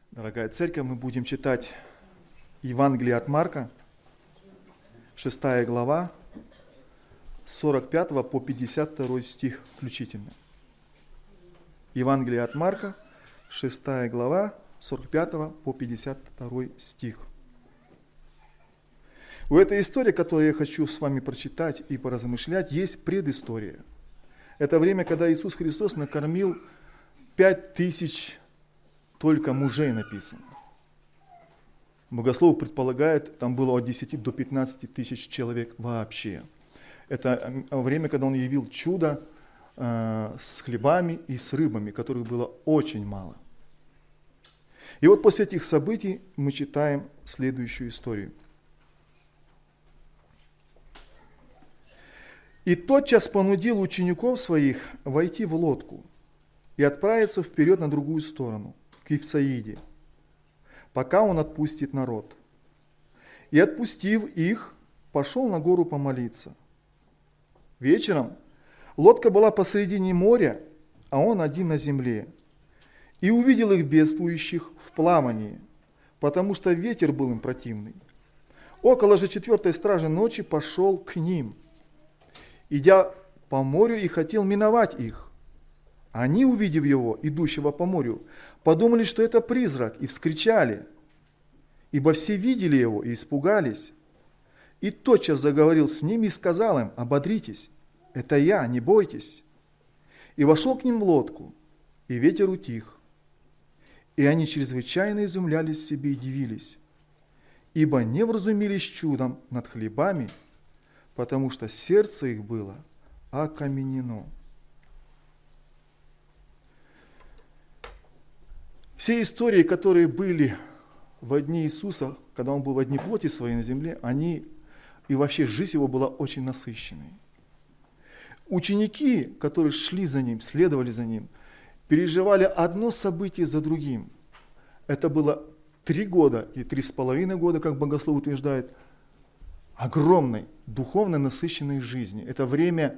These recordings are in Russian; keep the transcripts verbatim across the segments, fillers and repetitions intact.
Дорогая церковь, мы будем читать Евангелие от Марка, шестая глава, с сорок пятого по пятьдесят второй стих включительно. Евангелие от Марка, шестая глава, с сорок пятого по пятьдесят второй стих. У этой истории, которую я хочу с вами прочитать и поразмышлять, есть предыстория. Это время, когда Иисус Христос накормил пять тысяч только мужей, написано. Богослов предполагает, там было от десяти до пятнадцати тысяч человек вообще. Это время, когда Он явил чудо э, с хлебами и с рыбами, которых было очень мало. И вот после этих событий мы читаем следующую историю. «И тотчас понудил учеников своих войти в лодку и отправиться вперед на другую сторону, к Вифсаиде, пока он отпустит народ. И, отпустив их, пошел на гору помолиться. Вечером лодка была посредине моря, а он один на земле, и увидел их бедствующих в плавании, потому что ветер был им противный. Около же четвертой стражи ночи пошел к ним, идя по морю, и хотел миновать их. Они, увидев его, идущего по морю, подумали, что это призрак, и вскричали, ибо все видели его и испугались. И тотчас заговорил с ними и сказал им: ободритесь, это я, не бойтесь. И вошел к ним в лодку, и ветер утих. И они чрезвычайно изумлялись себе и дивились, ибо не вразумились чудом над хлебами, потому что сердце их было окаменено. Все истории, которые были в дни Иисуса, когда Он был в дни плоти своей на земле, они и вообще жизнь Его была очень насыщенной. Ученики, которые шли за Ним, следовали за Ним, переживали одно событие за другим. Это было три года и три с половиной года, как богослов утверждает, огромной духовно насыщенной жизни. Это время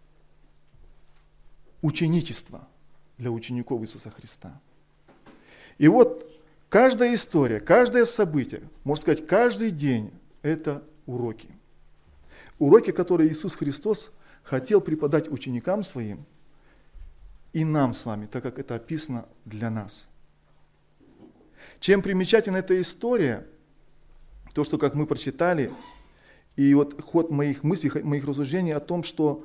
ученичества для учеников Иисуса Христа. И вот каждая история, каждое событие, можно сказать, каждый день – это уроки. Уроки, которые Иисус Христос хотел преподать ученикам Своим и нам с вами, так как это описано для нас. Чем примечательна эта история, то, что, как мы прочитали, и вот ход моих мыслей, моих рассуждений о том, что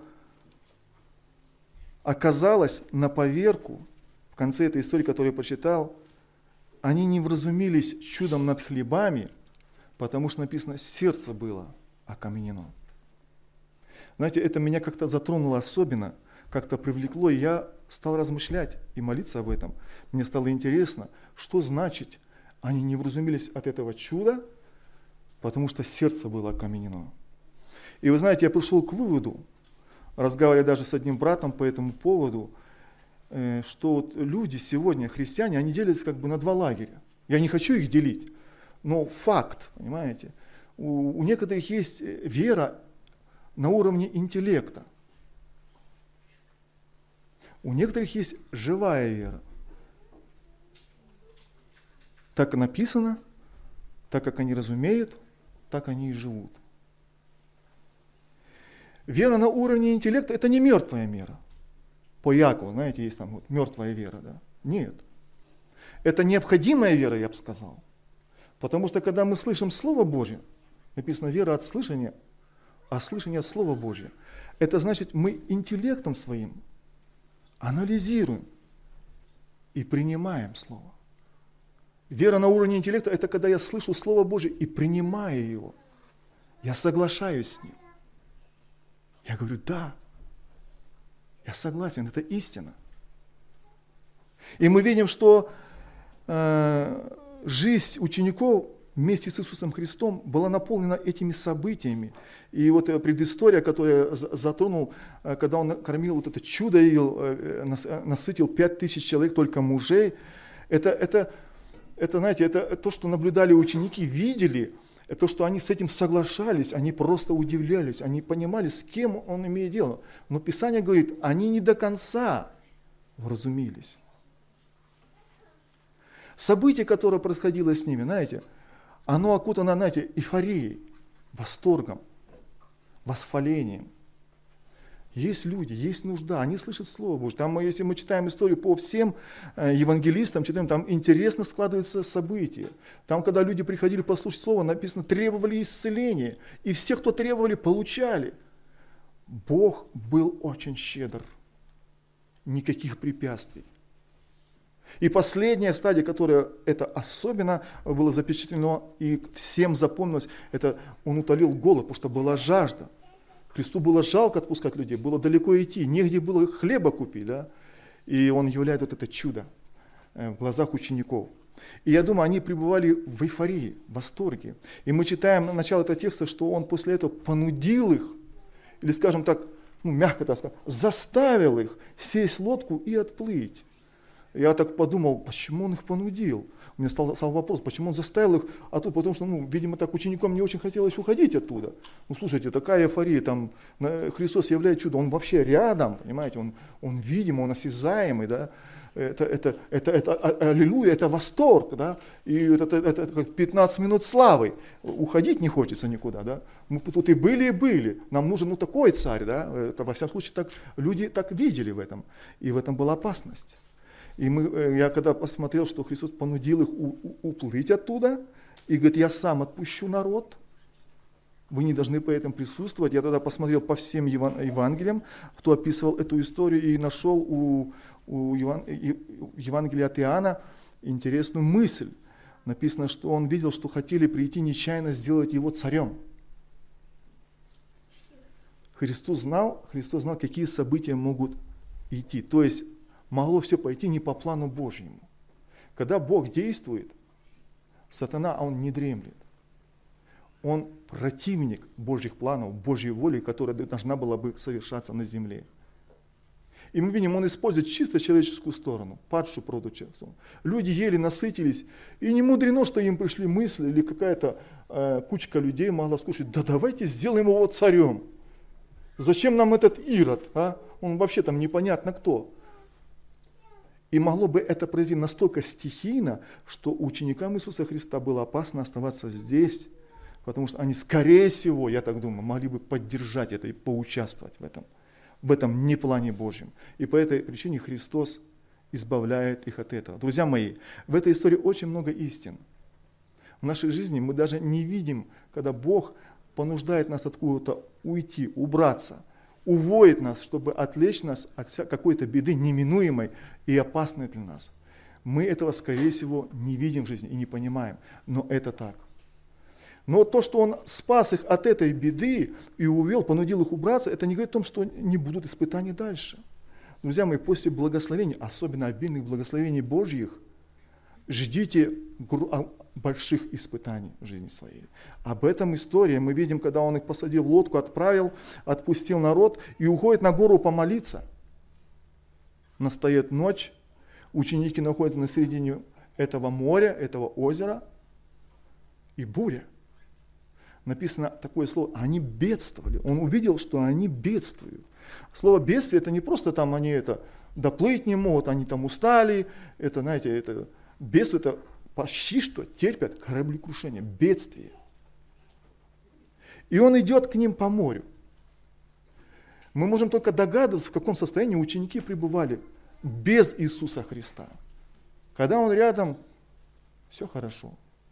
оказалось на поверку, в конце этой истории, которую я прочитал, они не вразумились чудом над хлебами, потому что написано, сердце было окаменено. Знаете, это меня как-то затронуло особенно, как-то привлекло, и я стал размышлять и молиться об этом. Мне стало интересно, что значит, они не вразумились от этого чуда, потому что сердце было окаменено. И вы знаете, я пришел к выводу, разговаривая даже с одним братом по этому поводу, что вот люди сегодня, христиане, они делятся как бы на два лагеря. Я не хочу их делить, но факт, понимаете. У, у некоторых есть вера на уровне интеллекта. У некоторых есть живая вера. Так написано, так как они разумеют, так они и живут. Вера на уровне интеллекта – это не мертвая вера. По Якову, знаете, есть там вот мертвая вера, да? Нет. Это необходимая вера, я бы сказал. Потому что когда мы слышим Слово Божье, написано вера от слышания, а слышание от Слова Божьего, это значит, мы интеллектом своим анализируем и принимаем Слово. Вера на уровне интеллекта – это когда я слышу Слово Божье и принимаю его. Я соглашаюсь с ним. Я говорю, да, я согласен, это истина. И мы видим, что э, жизнь учеников вместе с Иисусом Христом была наполнена этими событиями. И вот предыстория, которую я затронул, когда Он кормил, вот это чудо, насытил пять тысяч человек, только мужей, это, это, это, знаете, это то, что наблюдали ученики, видели, это то, что они с этим соглашались, они просто удивлялись, они понимали, с кем Он имеет дело. Но Писание говорит, они не до конца вразумились. Событие, которое происходило с ними, знаете, оно окутано, знаете, эйфорией, восторгом, восхвалением. Есть люди, есть нужда, они слышат Слово Божье. Там, если мы читаем историю по всем евангелистам, читаем, там интересно складываются события. Там, когда люди приходили послушать Слово, написано, требовали исцеления. И все, кто требовали, получали. Бог был очень щедр. Никаких препятствий. И последняя стадия, которая это особенно было запечатлено и всем запомнилось, это он утолил голод, потому что была жажда. Христу было жалко отпускать людей, было далеко идти, негде было хлеба купить, да? И он являет вот это чудо в глазах учеников. И я думаю, они пребывали в эйфории, в восторге. И мы читаем на начало этого текста, что он после этого понудил их, или, скажем так, ну, мягко так сказать, заставил их сесть в лодку и отплыть. Я так подумал, почему он их понудил? У меня стал, стал вопрос, почему он заставил их оттуда, потому что, ну, видимо, так ученикам не очень хотелось уходить оттуда. Ну, слушайте, такая эйфория, там, Христос являет чудо, он вообще рядом, понимаете, он, он видим, он осязаемый, да, это, это, это, это, это аллилуйя, это восторг, да, и это, это, это, это как пятнадцать минут славы, уходить не хочется никуда, да, мы тут и были, и были, нам нужен, ну, такой царь, да, это, во всяком случае, так, люди так видели в этом, и в этом была опасность. И мы, я когда посмотрел, что Христос понудил их у, у, уплыть оттуда, и говорит, я сам отпущу народ, вы не должны по этому присутствовать. Я тогда посмотрел по всем Еван, Евангелиям, кто описывал эту историю, и нашел у, у Еван, Евангелия от Иоанна интересную мысль. Написано, что он видел, что хотели прийти нечаянно сделать его царем. Христос знал, Христос знал, какие события могут идти. То есть, могло все пойти не по плану Божьему. Когда Бог действует, сатана, он не дремлет. Он противник Божьих планов, Божьей воли, которая должна была бы совершаться на земле. И мы видим, он использует чисто человеческую сторону, падшую природу человеческую. Люди ели, насытились, и не мудрено, что им пришли мысли, или какая-то э, кучка людей могла скушать, да давайте сделаем его царем. Зачем нам этот Ирод? А? Он вообще там непонятно кто. И могло бы это произойти настолько стихийно, что ученикам Иисуса Христа было опасно оставаться здесь, потому что они, скорее всего, я так думаю, могли бы поддержать это и поучаствовать в этом, в этом неплане Божьем. И по этой причине Христос избавляет их от этого. Друзья мои, в этой истории очень много истин. В нашей жизни мы даже не видим, когда Бог понуждает нас откуда-то уйти, убраться, уводит нас, чтобы отвлечь нас от какой-то беды неминуемой и опасной для нас. Мы этого, скорее всего, не видим в жизни и не понимаем, но это так. Но то, что Он спас их от этой беды и увел, понудил их убраться, это не говорит о том, что не будут испытаний дальше. Друзья мои, после благословений, особенно обильных благословений Божьих, ждите больших испытаний в жизни своей. Об этом история мы видим, когда он их посадил в лодку, отправил, отпустил народ и уходит на гору помолиться. Настает ночь, ученики находятся на середине этого моря, этого озера, и буря. Написано такое слово, они бедствовали. Он увидел, что они бедствуют. Слово бедствие, это не просто там они это доплыть не могут, они там устали, это, знаете, это бедствие, это почти что терпят кораблекрушение, бедствие. И он идет к ним по морю. Мы можем только догадываться, в каком состоянии ученики пребывали без Иисуса Христа. Когда он рядом, все хорошо.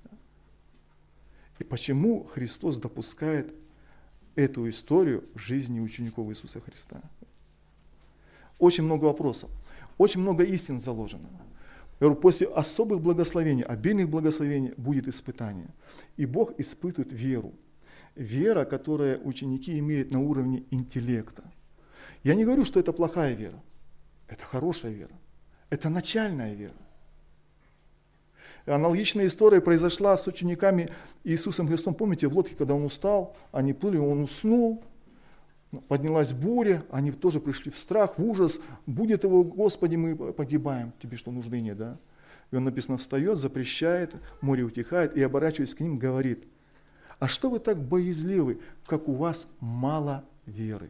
И почему Христос допускает эту историю в жизни учеников Иисуса Христа? Очень много вопросов, очень много истин заложено. После особых благословений, обильных благословений будет испытание. И Бог испытывает веру. Вера, которую ученики имеют на уровне интеллекта. Я не говорю, что это плохая вера. Это хорошая вера. Это начальная вера. Аналогичная история произошла с учениками Иисусом Христом. Помните, в лодке, когда он устал, они плыли, он уснул. Поднялась буря, они тоже пришли в страх, в ужас. Будет его, Господи, мы погибаем, тебе что, нужды нет, да? И он, написано, встает, запрещает, море утихает, и, оборачиваясь к ним, говорит, а что вы так боязливы, как у вас мало веры?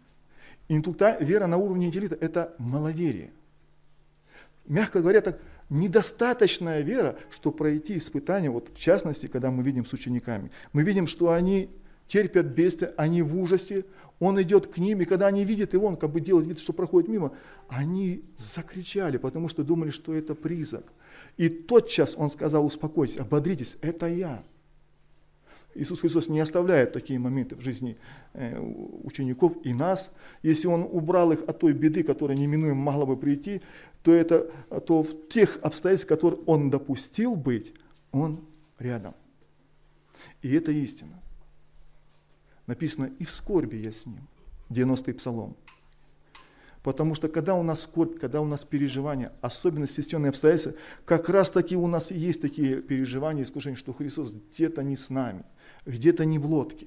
И тут вера на уровне интеллекта – это маловерие. Мягко говоря, так недостаточная вера, чтобы пройти испытания, вот в частности, когда мы видим с учениками. Мы видим, что они терпят бедствие, они в ужасе, он идет к ним, и когда они видят, и он как бы делает вид, что проходит мимо, они закричали, потому что думали, что это призрак. И тотчас он сказал: успокойтесь, ободритесь, это я. Иисус Христос не оставляет такие моменты в жизни учеников и нас. Если Он убрал их от той беды, которая неминуемо могла бы прийти, то, это, то в тех обстоятельствах, которые Он допустил быть, Он рядом. И это истина. Написано: и в скорби я с Ним. девяностый псалом. Потому что когда у нас скорбь, когда у нас переживания, особенно стесненные обстоятельства, как раз таки у нас и есть такие переживания, искушения, что Христос где-то не с нами, где-то не в лодке,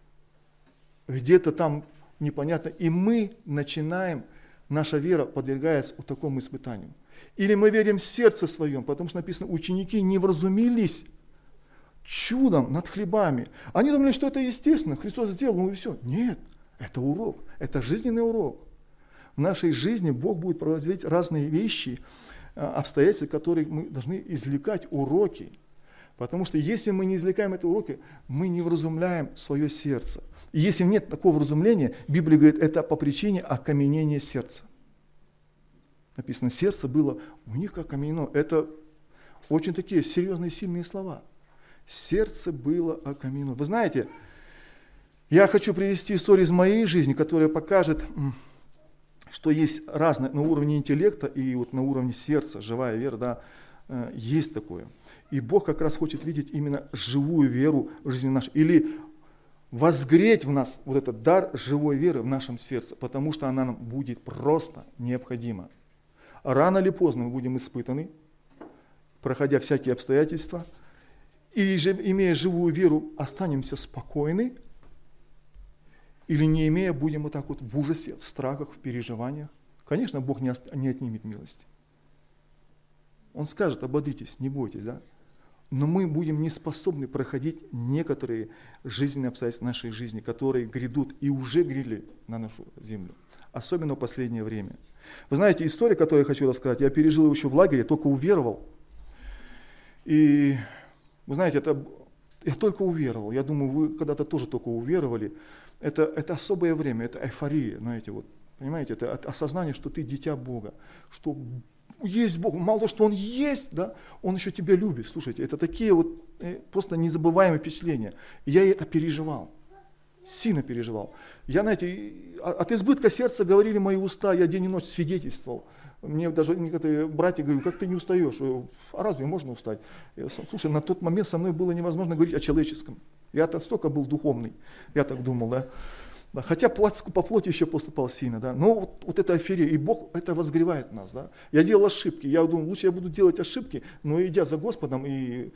где-то там непонятно. И мы начинаем, наша вера подвергается вот такому испытанию. Или мы верим в сердце своем, потому что написано: ученики не вразумились чудом над хлебами. Они думали, что это естественно, Христос сделал, ну и все. Нет, это урок, это жизненный урок. В нашей жизни Бог будет производить разные вещи, обстоятельства, которые мы должны извлекать уроки. Потому что если мы не извлекаем эти уроки, мы не вразумляем свое сердце. И если нет такого вразумления, Библия говорит, это по причине окаменения сердца. Написано: сердце было у них окаменено. Это очень такие серьезные, сильные слова. Сердце было окаменено. Вы знаете, я хочу привести историю из моей жизни, которая покажет, что есть разное на уровне интеллекта и вот на уровне сердца, живая вера, да, есть такое. И Бог как раз хочет видеть именно живую веру в жизни нашей. Или возгреть в нас вот этот дар живой веры в нашем сердце, потому что она нам будет просто необходима. Рано или поздно мы будем испытаны, проходя всякие обстоятельства, или же, имея живую веру, останемся спокойны, или не имея, будем вот так вот в ужасе, в страхах, в переживаниях. Конечно, Бог не, ост- не отнимет милости. Он скажет: ободритесь, не бойтесь, да? Но мы будем не способны проходить некоторые жизненные обстоятельства нашей жизни, которые грядут и уже грели на нашу землю. Особенно в последнее время. Вы знаете, история, которую я хочу рассказать, я пережил ее еще в лагере, только уверовал. И вы знаете, это я только уверовал. Я думаю, вы когда-то тоже только уверовали. Это, это особое время, это эйфория, знаете, вот, понимаете, это осознание, что ты дитя Бога, что есть Бог, мало того, что Он есть, да, Он еще тебя любит. Слушайте, это такие вот э, просто незабываемые впечатления. И я это переживал, сильно переживал. Я, знаете, от избытка сердца говорили мои уста, я день и ночь свидетельствовал. Мне даже некоторые братья говорят: как ты не устаешь? А разве можно устать? Я, слушай, на тот момент со мной было невозможно говорить о человеческом. Я-то столько был духовный, я так думал, да. Да, хотя плоть, по плоти еще поступал сильно, да. Но вот, вот эта эйфория, и Бог это возгревает нас, да. Я делал ошибки, я думал, лучше я буду делать ошибки, но идя за Господом, и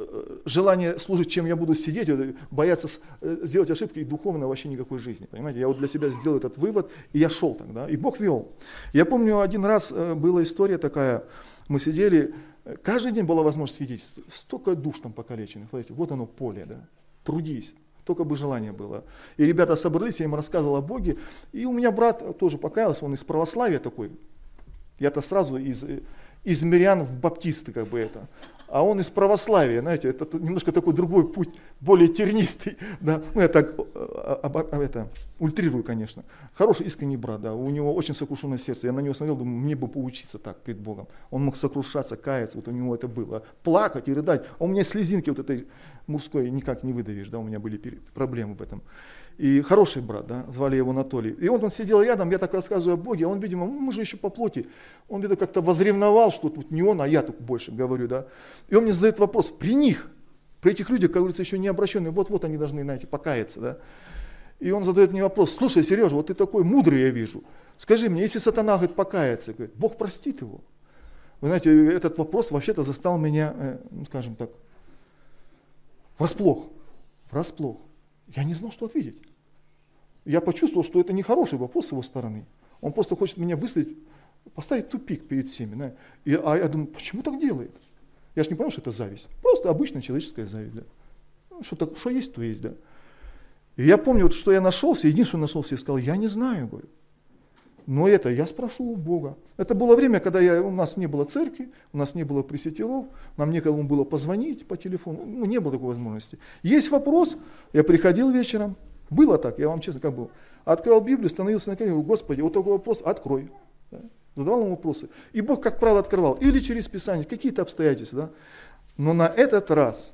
желание служить, чем я буду сидеть, бояться сделать ошибки, и духовно вообще никакой жизни, понимаете. Я вот для себя сделал этот вывод, и я шел тогда, и Бог вел. Я помню, один раз была история такая, мы сидели, каждый день была возможность свидетельствовать, столько душ там покалеченных, смотрите, вот оно поле, да, трудись. Только бы желание было. И ребята собрались, я им рассказывал о Боге. И у меня брат тоже покаялся, он из православия такой. Я-то сразу из, из мирян в баптисты, как бы это. А он из православия, знаете, это немножко такой другой путь, более тернистый. Да? Ну, я так а, а, а, это, ультрирую, конечно. Хороший, искренний брат, да. У него очень сокрушенное сердце. Я на него смотрел, думаю, мне бы поучиться так перед Богом. Он мог сокрушаться, каяться, вот у него это было. Плакать и рыдать. А у меня слезинки вот этой мужской никак не выдавишь, да, у меня были проблемы в этом. И хороший брат, да, звали его Анатолий. И он, он сидел рядом, я так рассказываю о Боге, а он, видимо, мы же еще по плоти, он где-то как-то возревновал, что тут не он, а я тут больше говорю, да. И он мне задает вопрос: при них, при этих людях, как говорится, еще не обращенные, вот-вот они должны, знаете, покаяться, да. И он задает мне вопрос: слушай, Сережа, вот ты такой мудрый, я вижу, скажи мне, если сатана, говорит, покаяться, говорит, Бог простит его. Вы знаете, этот вопрос вообще-то застал меня, ну, скажем так, врасплох, врасплох. Я не знал, что ответить. Я почувствовал, что это нехороший вопрос с его стороны. Он просто хочет меня выставить, поставить тупик перед всеми. Да? И, а я думаю, почему так делает? Я же не понял, что это зависть. Просто обычная человеческая зависть. Да? Что, так, что есть, то есть. Да? И я помню, вот, что я нашелся, единственное нашелся, я сказал: я не знаю, говорю. Но это я спрошу у Бога. Это было время, когда я, у нас не было церкви, у нас не было пресвитеров, нам некому было позвонить по телефону, ну, не было такой возможности. Есть вопрос, я приходил вечером, было так, я вам честно как был. Открывал Библию, становился на колени, говорю, Господи, вот такой вопрос, открой. Да? Задавал ему вопросы. И Бог, как правило, открывал. Или через Писание, какие-то обстоятельства. Да? Но на этот раз,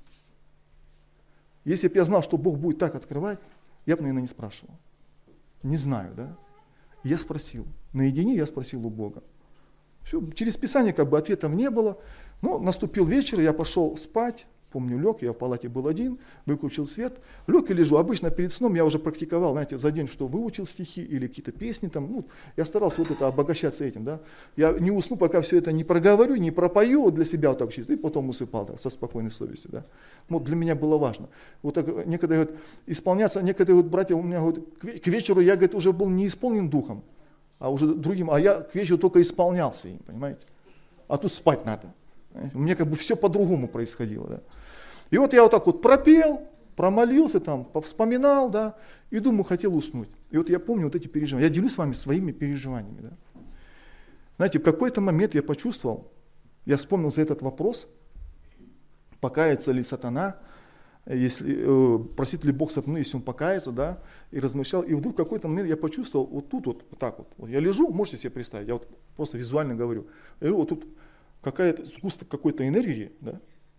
если бы я знал, что Бог будет так открывать, я бы, наверное, не спрашивал. Не знаю, да? Я спросил. Наедине я спросил у Бога. Все, через Писание как бы ответов не было. Но наступил вечер, я пошел спать. Помню, лег, я в палате был один, выключил свет, лег и лежу. Обычно перед сном я уже практиковал, знаете, за день, что выучил стихи или какие-то песни там. Ну, я старался вот это обогащаться этим, да. Я не усну, пока все это не проговорю, не пропою для себя вот так чисто, и потом усыпал, да, со спокойной совестью, да. Ну, для меня было важно. Вот так некогда вот, исполняться, некогда вот, братья, у меня вот, к вечеру я, говорит, уже был не исполнен духом, а уже другим, а я к вечеру только исполнялся им, понимаете. А тут спать надо. У меня как бы все по-другому происходило, да. И вот я вот так вот пропел, промолился там, повспоминал, да, и думаю, хотел уснуть. И вот я помню вот эти переживания. Я делюсь с вами своими переживаниями, да. Знаете, в какой-то момент я почувствовал, я вспомнил за этот вопрос, покается ли сатана, если, э, просит ли Бог сатану, если он покается, да, и размышлял. И вдруг в какой-то момент я почувствовал вот тут вот, вот так вот. Вот я лежу, можете себе представить, я вот просто визуально говорю. Я лежу, вот тут какая-то сгусток какой-то энергии, да,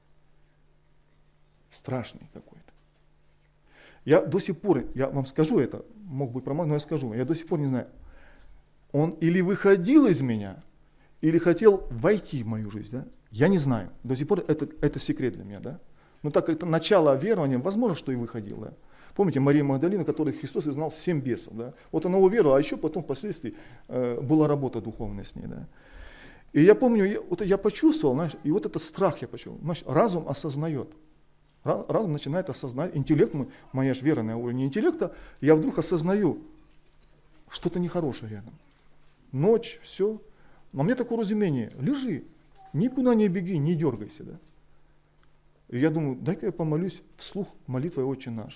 страшный какой-то. Я до сих пор, я вам скажу это, мог бы промазать, но я скажу, я до сих пор не знаю, он или выходил из меня, или хотел войти в мою жизнь, да? Я не знаю, до сих пор это, это секрет для меня, да? Но так как это начало верования, возможно, что и выходил, да? Помните Мария Магдалина, которой Христос изгнал семь бесов, да? Вот она уверовала, а еще потом впоследствии э, была работа духовная с ней, да? И я помню, я, вот я почувствовал, знаешь, и вот этот страх я почувствовал, знаешь, разум осознает. Разум начинает осознать, интеллект, моя же вера на уровне интеллекта, я вдруг осознаю, что-то нехорошее рядом. Ночь, все. Но мне такое разумение, лежи, никуда не беги, не дергайся. Да? И я думаю, дай-ка я помолюсь вслух молитвой «Отче наш».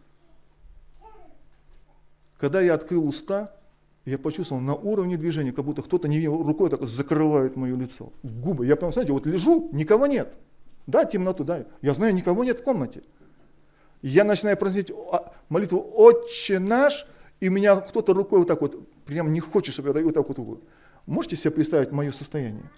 Когда я открыл уста, я почувствовал на уровне движения, как будто кто-то рукой так закрывает мое лицо, губы. Я прям, знаете, вот лежу, никого нет. Да, темноту, да. Я знаю, никого нет в комнате. Я начинаю произносить молитву «Отче наш», и меня кто-то рукой вот так вот, прям не хочет, чтобы я вот так вот руку. Можете себе представить мое состояние?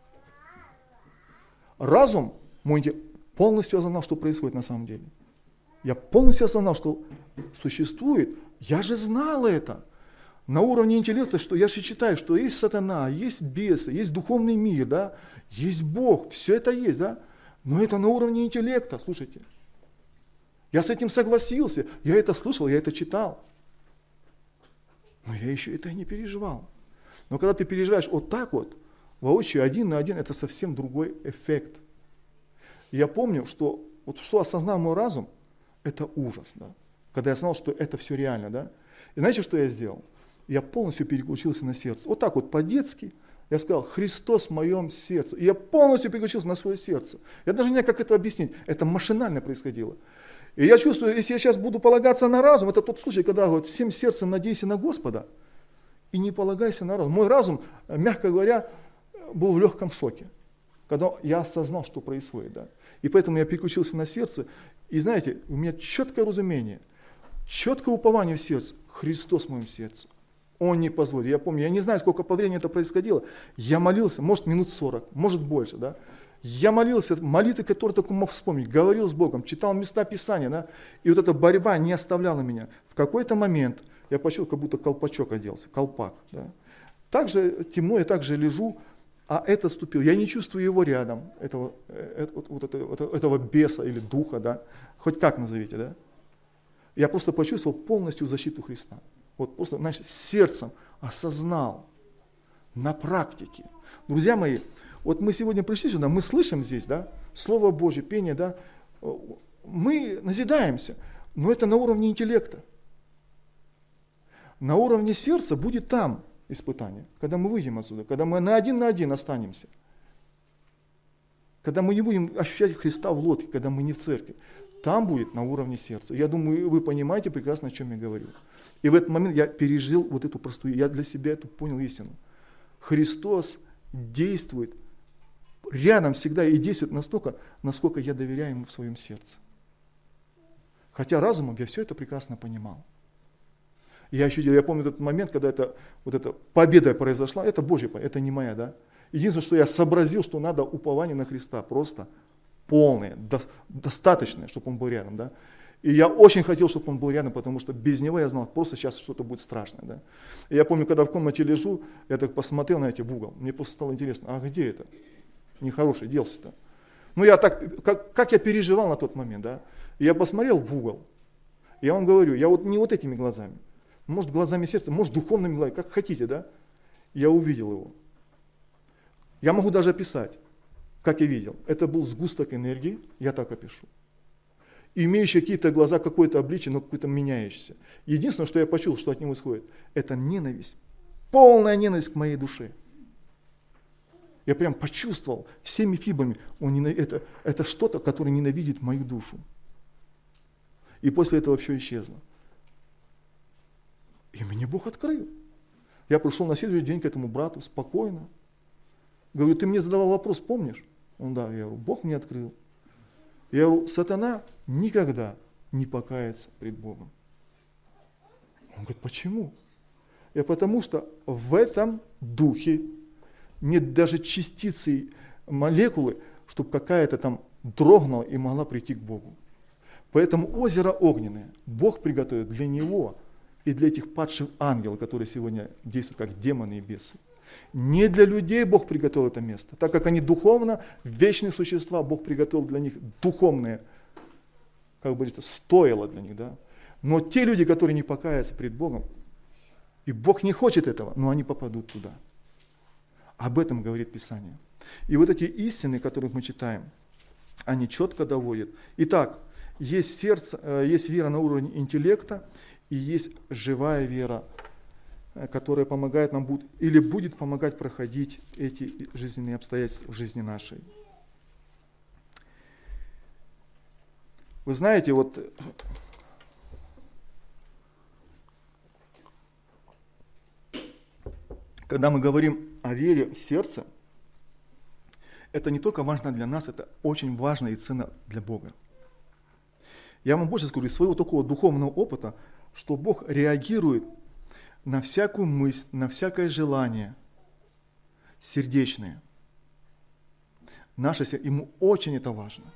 Разум мой полностью осознал, что происходит на самом деле. Я полностью осознал, что существует. Я же знал это. На уровне интеллекта, что я же читаю, что есть сатана, есть бесы, есть духовный мир, да, есть Бог, все это есть, да. Но это на уровне интеллекта, слушайте. Я с этим согласился, я это слышал, я это читал. Но я еще это и не переживал. Но когда ты переживаешь вот так вот, воочию один на один, это совсем другой эффект. И я помню, что вот что осознал мой разум, это ужас, да. Когда я знал, что это все реально, да. И знаете, что я сделал? Я полностью переключился на сердце. Вот так вот по-детски. Я сказал, Христос в моем сердце. И я полностью переключился на свое сердце. Я даже не знаю, как это объяснить. Это машинально происходило. И я чувствую, если я сейчас буду полагаться на разум, это тот случай, когда вот всем сердцем надейся на Господа и не полагайся на разум. Мой разум, мягко говоря, был в легком шоке, когда я осознал, что происходит. Да? И поэтому я переключился на сердце. И знаете, у меня четкое разумение, четкое упование в сердце. Христос в моем сердце. Он не позволит. Я помню, я не знаю, сколько по времени это происходило. Я молился, может, минут сорок, может, больше. Да? Я молился, молитвы, которые только мог вспомнить, говорил с Богом, читал места Писания. Да? И вот эта борьба не оставляла меня. В какой-то момент я почувствовал, как будто колпачок оделся, колпак. Да? Также темно, я также лежу, а этот ступил. Я не чувствую его рядом, этого, вот, вот этого, этого беса или духа, да? Хоть как назовите. Да? Я просто почувствовал полностью защиту Христа. Вот просто, значит, сердцем осознал на практике. Друзья мои, вот мы сегодня пришли сюда, мы слышим здесь, да, Слово Божье, пение, да, мы назидаемся, но это на уровне интеллекта. На уровне сердца будет там испытание, когда мы выйдем отсюда, когда мы на один на один останемся. Когда мы не будем ощущать Христа в лодке, когда мы не в церкви. там будет на уровне сердца. Я думаю, вы понимаете прекрасно, о чем я говорю. И в этот момент я пережил вот эту простую, я для себя эту понял истину. Христос действует рядом всегда и действует настолько, насколько я доверяю Ему в своем сердце. Хотя разумом я все это прекрасно понимал. Я ощутил, я помню этот момент, когда это, вот эта победа произошла, это Божья, это не моя, да. Единственное, что я сообразил, что надо упование на Христа, просто полное, до, достаточное, чтобы Он был рядом, да. И я очень хотел, чтобы Он был рядом, потому что без Него я знал, просто сейчас что-то будет страшное, да. И я помню, когда в комнате лежу, я так посмотрел на эти в угол, мне просто стало интересно, а где это? Нехороший делся-то. Ну я так, как, как я переживал на тот момент, да. И я посмотрел в угол, я вам говорю, я вот не вот этими глазами, может глазами сердца, может духовными глазами, как хотите, да. Я увидел его. Я могу даже описать, как я видел. Это был сгусток энергии, я так опишу. Имеющий какие-то глаза, какое-то обличие, но какое-то меняющееся. Единственное, что я почувствовал, что от него исходит, это ненависть, полная ненависть к моей душе. Я прям почувствовал всеми фибрами, он ненав... это, это что-то, которое ненавидит мою душу. И после этого все исчезло. И мне Бог открыл. Я пришел на следующий день к этому брату спокойно. Говорю, ты мне задавал вопрос, помнишь? Он, да, я говорю, Бог мне открыл. Я говорю, сатана никогда не покается пред Богом. Он говорит, почему? Я потому что в этом духе нет даже частицы молекулы, чтобы какая-то там дрогнула и могла прийти к Богу. Поэтому озеро огненное Бог приготовил для него и для этих падших ангелов, которые сегодня действуют как демоны и бесы. Не для людей Бог приготовил это место, так как они духовно вечные существа, Бог приготовил для них духовное, как говорится, стоило для них, да. Но те люди, которые не покаятся пред Богом, и Бог не хочет этого, но они попадут туда. Об этом говорит Писание. И вот эти истины, которых мы читаем, они четко доводят. Итак, есть сердце, есть вера на уровне интеллекта, и есть живая вера, которая помогает нам будет, или будет помогать проходить эти жизненные обстоятельства в жизни нашей. Вы знаете, вот когда мы говорим о вере в сердце, это не только важно для нас, это очень важно и ценно для Бога. Я вам больше скажу, из своего такого духовного опыта, что Бог реагирует на всякую мысль, на всякое желание сердечное. Наше сердце, ему очень это важно.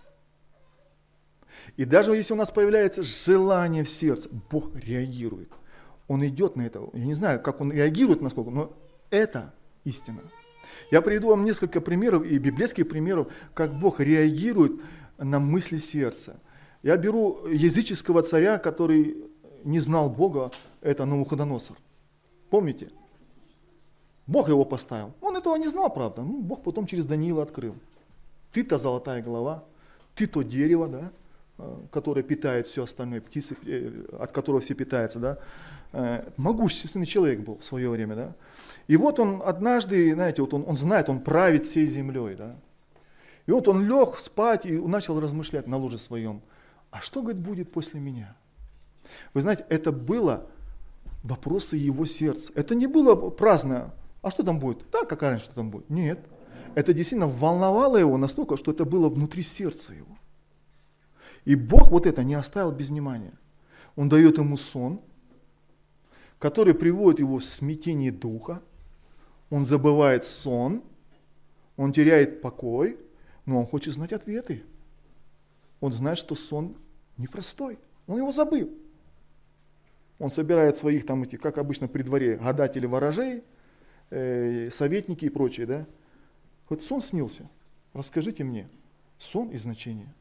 И даже если у нас появляется желание в сердце, Бог реагирует. Он идет на это. Я не знаю, как он реагирует, насколько, но это истина. Я приведу вам несколько примеров, и библейских примеров, как Бог реагирует на мысли сердца. Я беру языческого царя, который не знал Бога, это Навуходоносор. Помните? Бог его поставил. Он этого не знал, правда. Ну, Бог потом через Даниила открыл. Ты-то золотая голова, ты то дерево, да, которое питает все остальное, птицы, от которого все питаются. Да. Могущественный человек был в свое время. Да. И вот он однажды, знаете, вот он, он знает, он правит всей землей. Да. И вот он лег спать и начал размышлять на ложе своем. А что, говорит, будет после меня? Вы знаете, это было вопросы его сердца. Это не было праздное. А что там будет? Да, какая разница, что там будет? Нет. Это действительно волновало его настолько, что это было внутри сердца его. И Бог вот это не оставил без внимания. Он дает ему сон, который приводит его в смятение духа. Он забывает сон, он теряет покой, но он хочет знать ответы. Он знает, что сон непростой. Он его забыл. Он собирает своих, там, эти, как обычно при дворе, гадателей, ворожей, э, советники и прочее. Да? Хоть сон снился, расскажите мне сон и значение.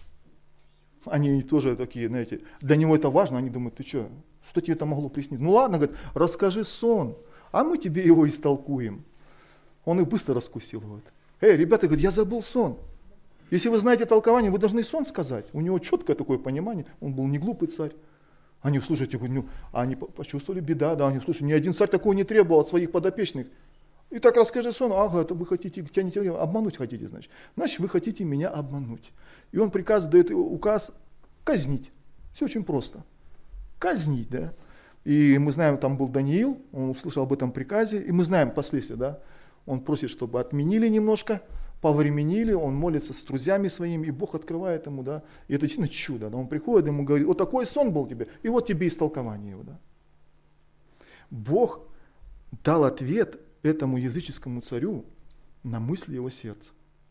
Они тоже такие, знаете, для него это важно, они думают, ты что, что тебе это могло присниться? Ну ладно, говорит, расскажи сон, а мы тебе его истолкуем. Он их быстро раскусил. Вот. Эй, ребята, говорит, я забыл сон. Если вы знаете толкование, вы должны сон сказать. У него четкое такое понимание, он был не глупый царь. Они, слушайте, ну, они почувствовали беда, да, они, слушайте, ни один царь такого не требовал от своих подопечных. И так расскажи сон, ага, это вы хотите, тянете время, обмануть хотите, значит. Значит, вы хотите меня обмануть. И он приказ дает указ Казнить. Все очень просто. Казнить, да. И мы знаем, там был Даниил, он услышал об этом приказе, и мы знаем последствия, да. Он просит, чтобы отменили немножко, повременили, он молится с друзьями своими, и Бог открывает ему, да. И это действительно чудо, да. Он приходит, ему говорит, вот такой сон был тебе, и вот тебе истолкование его, да. Бог дал ответ этому языческому царю на мысли его сердца.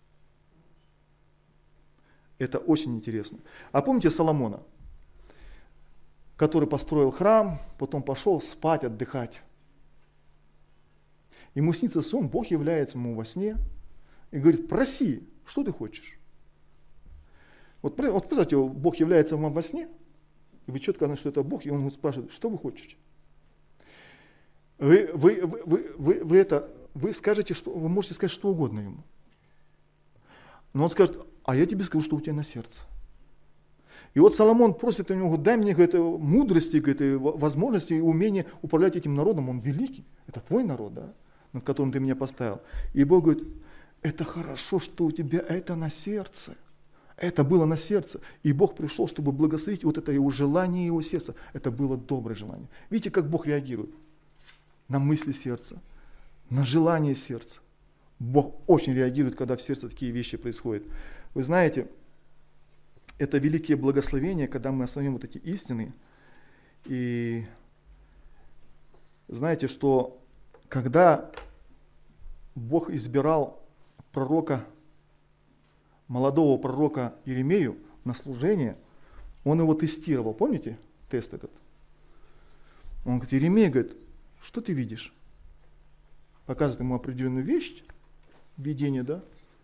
Это очень интересно. А помните Соломона, который построил храм, потом пошел спать, отдыхать. Ему снится сон, Бог является ему во сне и говорит, проси, что ты хочешь. Вот, вот представьте, Бог является вам во сне, и вы четко знаете, что это Бог, и он спрашивает, что вы хотите. Вы, вы, вы, вы, вы, вы, это, вы скажете, что, вы можете сказать что угодно ему. Но он скажет, а я тебе скажу, что у тебя на сердце. И вот Соломон просит у него, дай мне говорит, мудрости, говорит, возможности и умения управлять этим народом. Он великий, это твой народ, да, над которым ты меня поставил. И Бог говорит, это хорошо, что у тебя это на сердце. Это было на сердце. И Бог пришел, чтобы благословить вот это его желание, его сердца. Это было доброе желание. Видите, как Бог реагирует на мысли сердца, на желание сердца. Бог очень реагирует, когда в сердце такие вещи происходят. Вы знаете, это великие благословения, когда мы осознаем вот эти истины. И знаете, что когда Бог избирал пророка, молодого пророка Иеремию на служение, он его тестировал. Помните тест этот? Он говорит, Иеремия, говорит, что ты видишь? Показывает ему определенную вещь, видение, да?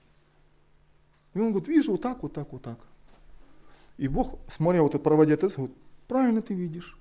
И он говорит, вижу вот так, вот так, вот так. И Бог, смотря вот это, проводя тест, говорит, правильно ты видишь.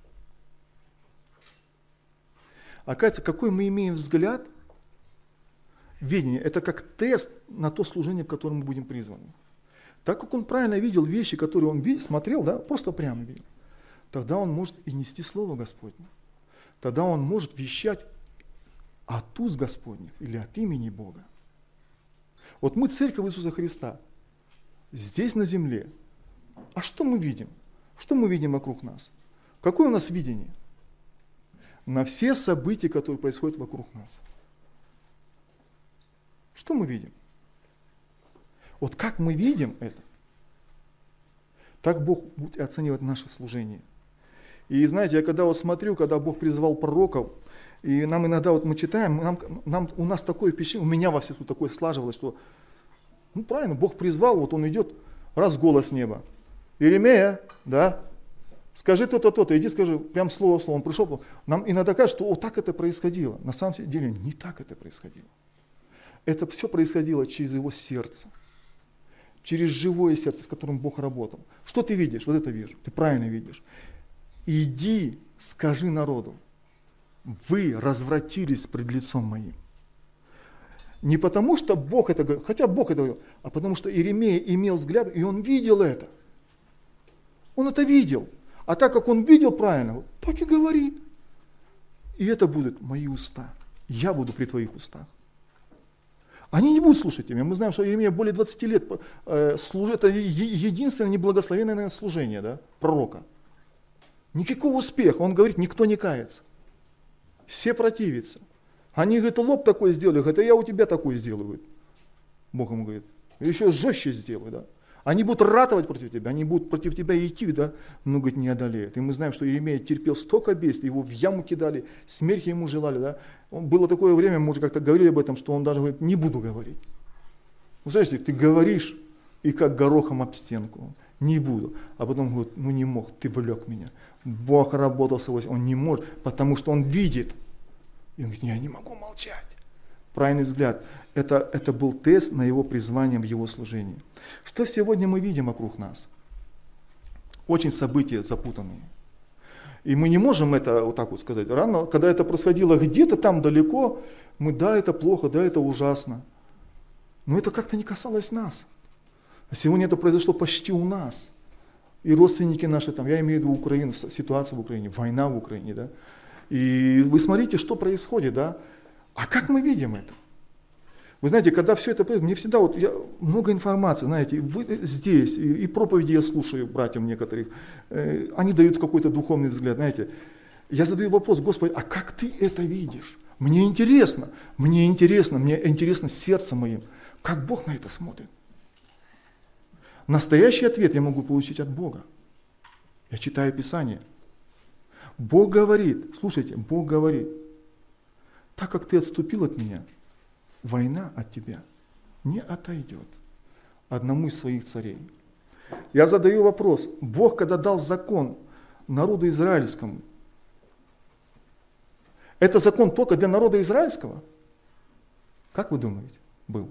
Оказывается, какой мы имеем взгляд, видение, это как тест на то служение, в котором мы будем призваны. Так как он правильно видел вещи, которые он видел, смотрел, да, просто прямо видел, тогда он может и нести Слово Господне. Тогда он может вещать от уст Господних или от имени Бога. Вот мы церковь Иисуса Христа, здесь на земле. А что мы видим? Что мы видим вокруг нас? Какое у нас видение? На все события, которые происходят вокруг нас. Что мы видим? Вот как мы видим это, так Бог будет оценивать наше служение. И знаете, я когда вот смотрю, когда Бог призвал пророков, и нам иногда вот мы читаем, нам, нам, у нас такое впечатление, у меня во всех такое слаживалось, что, ну правильно, Бог призвал, вот он идет, раз голос неба. Иеремия, да, скажи то-то, то-то, иди скажи, прям слово в слово. Он пришел, нам иногда кажется, что вот так это происходило. На самом деле не так это происходило. Это все происходило через его сердце, через живое сердце, с которым Бог работал. Что ты видишь? Вот это вижу, ты правильно видишь. Иди, скажи народу, вы развратились пред лицом моим. Не потому, что Бог это говорил, хотя Бог это говорил, а потому что Иеремия имел взгляд, и он видел это. Он это видел. А так как он видел правильно, так и говори. И это будут мои уста. Я буду при твоих устах. Они не будут слушать тебя. Мы знаем, что Иеремия более двадцати лет э, служит. Это единственное неблагословенное, наверное, служение, да, пророка. Никакого успеха. Он говорит, никто не кается. Все противятся. Они, говорят, лоб такой сделали, говорят, а я у тебя такой сделаю. Бог ему говорит, еще жестче сделаю, да. Они будут ратовать против тебя, они будут против тебя идти, да, но, говорит, не одолеют. И мы знаем, что Иеремия терпел столько бедствий, его в яму кидали, смерти ему желали, да. Было такое время, мы уже как-то говорили об этом, что он даже говорит, не буду говорить. Вы знаете, ты говоришь, и как горохом об стенку. Не буду. А потом говорит, ну не мог, ты влек меня. Бог работал с его, он не может, потому что он видит. И он говорит, я не могу молчать. Правильный взгляд. Это, это был тест на его призвание в его служении. Что сегодня мы видим вокруг нас? Очень события запутанные. И мы не можем это вот так вот сказать. Рано, когда это происходило где-то там далеко, мы, да, это плохо, да, это ужасно. Но это как-то не касалось нас. А сегодня это произошло почти у нас. И родственники наши, там, я имею в виду Украину, ситуация в Украине, война в Украине, да. И вы смотрите, что происходит, да. А как мы видим это? Вы знаете, когда все это происходит, мне всегда вот я, много информации, знаете, вы здесь, и, и проповеди я слушаю братьям некоторых, э, они дают какой-то духовный взгляд, знаете. Я задаю вопрос: Господи, а как ты это видишь? Мне интересно, мне интересно, мне интересно сердцем моим, как Бог на это смотрит. Настоящий ответ я могу получить от Бога. Я читаю Писание. Бог говорит, слушайте, Бог говорит: так как ты отступил от меня, война от тебя не отойдет одному из своих царей. Я задаю вопрос: Бог, когда дал закон народу израильскому, это закон только для народа израильского? Как вы думаете, был?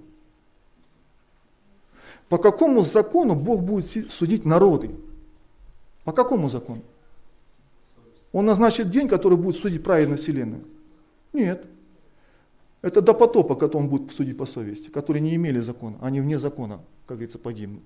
По какому закону Бог будет судить народы? По какому закону? Он назначит день, который будет судить праведно вселенную? Нет. Это до потопа, когда он будет судить по совести, которые не имели закона, они вне закона, как говорится, погибнут.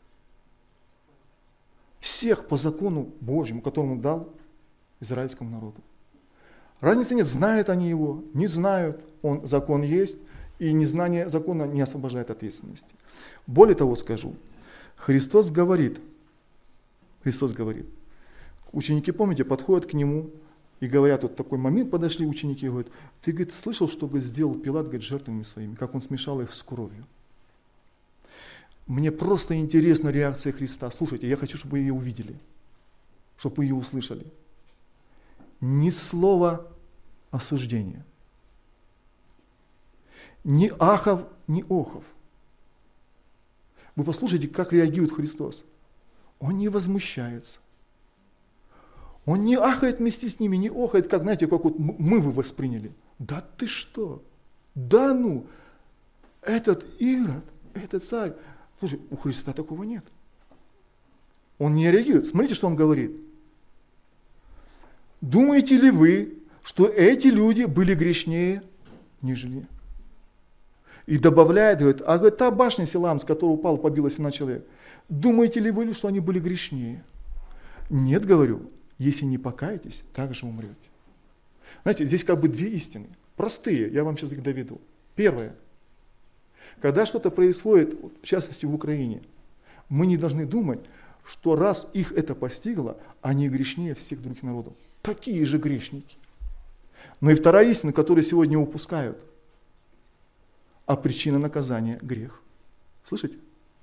Всех по закону Божьему, которому он дал израильскому народу. Разницы нет, знают они его, не знают, он, закон есть, и незнание закона не освобождает от ответственности. Более того скажу, Христос говорит, Христос говорит, ученики, помните, подходят к нему и говорят, вот такой момент подошли ученики и говорят: ты, говорит, слышал, что, говорит, сделал Пилат, говорит, жертвами своими, как он смешал их с кровью. Мне просто интересна реакция Христа. Слушайте, я хочу, чтобы вы ее увидели, чтобы вы ее услышали. Ни слова осуждения. Ни ахов, ни охов. Вы послушайте, как реагирует Христос. Он не возмущается. Он не ахает вместе с ними, не охает, как, знаете, как вот мы вы восприняли. Да ты что? Да ну, этот Ирод, этот царь. Слушай, у Христа такого нет. Он не реагирует. Смотрите, что он говорит. Думаете ли вы, что эти люди были грешнее, нежели? И добавляет, говорит, а говорит, та башня Силам, с которой упал, побила семнадцать человек, думаете ли вы, что они были грешнее? Нет, говорю, если не покаетесь, так же умрете. Знаете, здесь как бы две истины, простые, я вам сейчас их доведу. Первое, когда что-то происходит, в частности в Украине, мы не должны думать, что раз их это постигло, они грешнее всех других народов. Такие же грешники. Но и вторая истина, которую сегодня упускают, а причина наказания – грех. Слышите?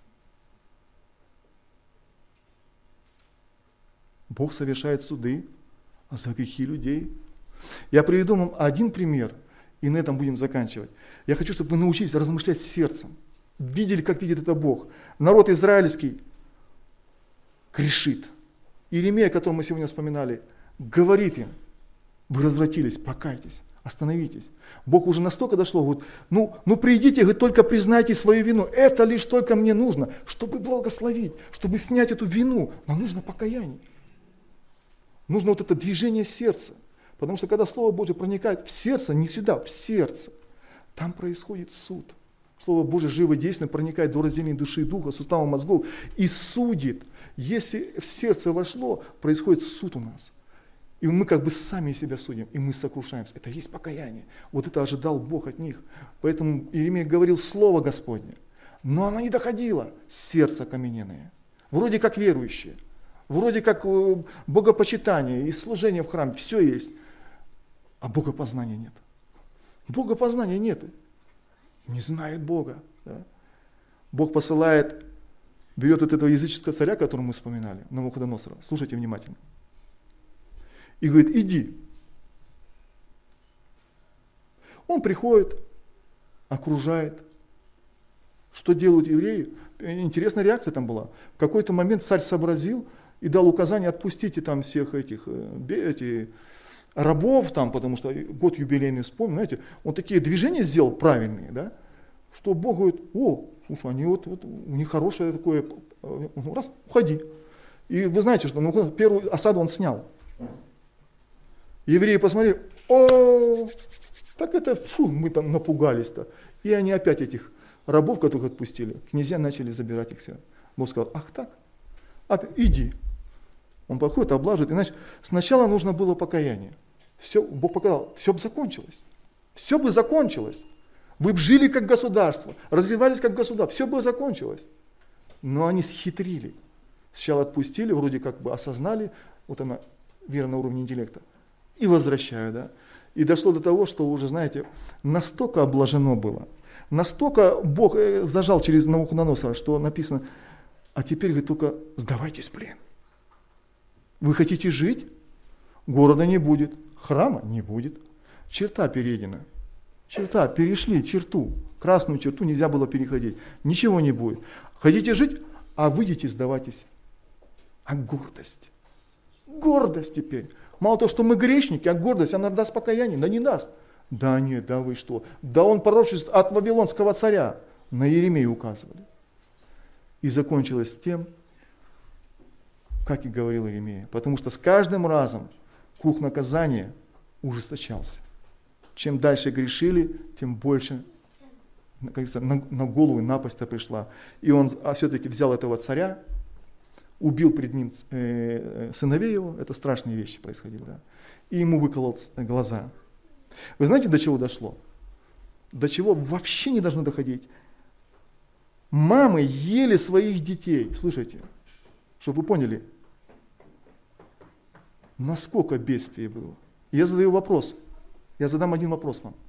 Бог совершает суды за грехи людей. Я приведу вам один пример, и на этом будем заканчивать. Я хочу, чтобы вы научились размышлять сердцем. Видели, как видит это Бог. Народ израильский грешит. Иеремия, о котором мы сегодня вспоминали, говорит им: вы развратились, покайтесь, остановитесь. Бог уже настолько дошло, говорит, ну, ну придите, говорит, только признайте свою вину. Это лишь только мне нужно, чтобы благословить, чтобы снять эту вину. Нам нужно покаяние. Нужно вот это движение сердца. Потому что когда Слово Божье проникает в сердце, не сюда, в сердце, там происходит суд. Слово Божье живо и действенно проникает до разделения души и духа, суставов мозгов и судит. Если в сердце вошло, происходит суд у нас. И мы как бы сами себя судим, и мы сокрушаемся. Это есть покаяние. Вот это ожидал Бог от них. Поэтому Иеремия говорил Слово Господне. Но оно не доходило. Сердце окамененное. Вроде как верующие. Вроде как богопочитание и служение в храме. Все есть. А богопознания нет. Богопознания нет. Не знает Бога. Да? Бог посылает, берет вот этого языческого царя, которого мы вспоминали, Навуходоносора. Слушайте внимательно. И говорит: иди. Он приходит, окружает. Что делают евреи? Интересная реакция там была. В какой-то момент царь сообразил и дал указание: отпустите там всех этих эти, рабов, там, потому что год юбилейный вспомнил, знаете, он такие движения сделал правильные, да, что Бог говорит: о, слушай, они вот, вот у них хорошее такое, ну, раз, уходи. И вы знаете, что ну, первую осаду он снял. Евреи посмотрели: о, так это, фу, мы там напугались-то. И они опять этих рабов, которых отпустили, князья начали забирать их все. Бог сказал: ах так, опять, иди. Он подходит, облаживает. Иначе сначала нужно было покаяние. Все, Бог показал, все бы закончилось. Все бы закончилось. Вы бы жили как государство, развивались как государство, все бы закончилось. Но они схитрили. Сначала отпустили, вроде как бы осознали, вот она, вера на уровне интеллекта, и возвращают, да. И дошло до того, что уже, знаете, настолько облажено было, настолько Бог зажал через Навуходоносора, что написано, а теперь вы только сдавайтесь в плен. Вы хотите жить? Города не будет, храма не будет, черта перейдена. Черта, перешли черту, красную черту нельзя было переходить, ничего не будет. Хотите жить? А выйдите, сдавайтесь. А гордость? Гордость теперь. Мало того, что мы грешники, а гордость, она даст покаяние? Да не даст. Да нет, да вы что? Да он пророчествует от вавилонского царя. На Иеремию указывали. И закончилось тем, как и говорил Иеремия. Потому что с каждым разом круг наказания ужесточался. Чем дальше грешили, тем больше, как говорится, на, на голову напасть-то пришла. И он а все-таки взял этого царя, убил пред ним э, сыновей его, это страшные вещи происходили, да, и ему выколол глаза. Вы знаете, до чего дошло? До чего вообще не должно доходить? Мамы ели своих детей, слушайте, чтобы вы поняли, насколько бедствие было. Я задаю вопрос, я задам один вопрос вам.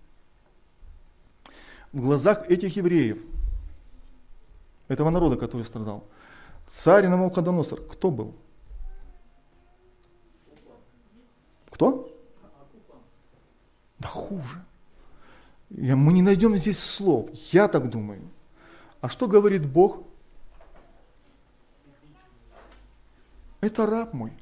В глазах этих евреев, этого народа, который страдал, царь Навуходоносор кто был? Кто? Да хуже. Я, мы не найдем здесь слов, я так думаю. А что говорит Бог? Это раб мой.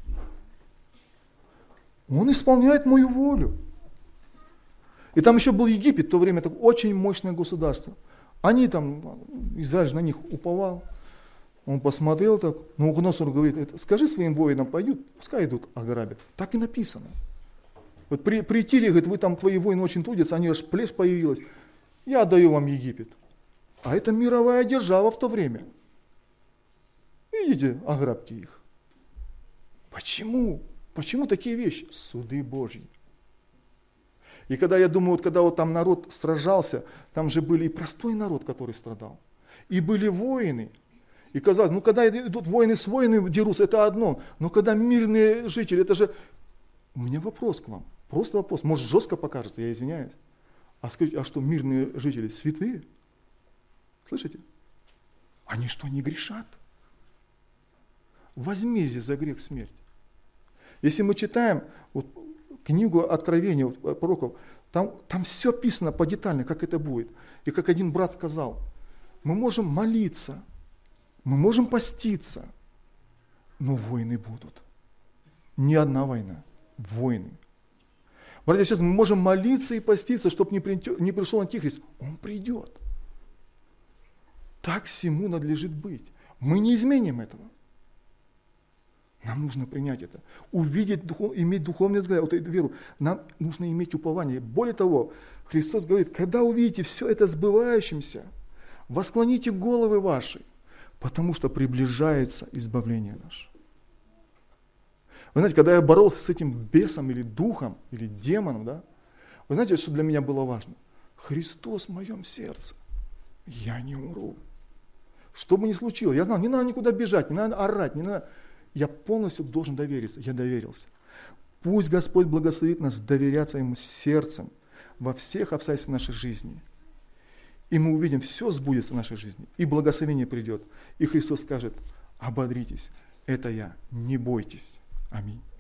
Он исполняет мою волю. И там еще был Египет, в то время это очень мощное государство. Они там, Израиль на них уповал. Он посмотрел так, Навуходоносор говорит, скажи своим воинам, пойдут, пускай идут, ограбят. Так и написано. Вот при, при Тире, говорит, вы там, твои воины очень трудятся, они аж плешь появилась. Я отдаю вам Египет. А это мировая держава в то время. Идите, ограбьте их. Почему? Почему такие вещи? Суды Божьи. И когда я думаю, вот когда вот там народ сражался, там же были и простой народ, который страдал, и были воины. И казалось, ну когда идут воины с воинами дерутся, это одно. Но когда мирные жители, это же... У меня вопрос к вам. Просто вопрос. Может, жестко покажется, я извиняюсь. А скажите, а что, мирные жители святые? Слышите? Они что, не грешат? Возмездие за грех смерть. Если мы читаем вот, книгу Откровения вот, пророков, там, там все описано подетально, как это будет. И как один брат сказал, мы можем молиться, мы можем поститься, но войны будут. Не одна война, войны. Братья и сестры, мы можем молиться и поститься, чтобы не, при, не пришел Антихрист. Он придет. Так всему надлежит быть. Мы не изменим этого. Нам нужно принять это, увидеть, духов, иметь духовный взгляд, вот эту веру. Нам нужно иметь упование. Более того, Христос говорит, когда увидите все это сбывающимся, восклоните головы ваши, потому что приближается избавление наше. Вы знаете, когда я боролся с этим бесом или духом, или демоном, да, вы знаете, что для меня было важно? Христос в моем сердце. Я не умру. Что бы ни случилось, я знал, не надо никуда бежать, не надо орать, не надо... Я полностью должен довериться. Я доверился. Пусть Господь благословит нас доверяться Ему сердцем во всех обстоятельствах нашей жизни. И мы увидим, все сбудется в нашей жизни. И благословение придет. И Христос скажет, ободритесь, это я, не бойтесь. Аминь.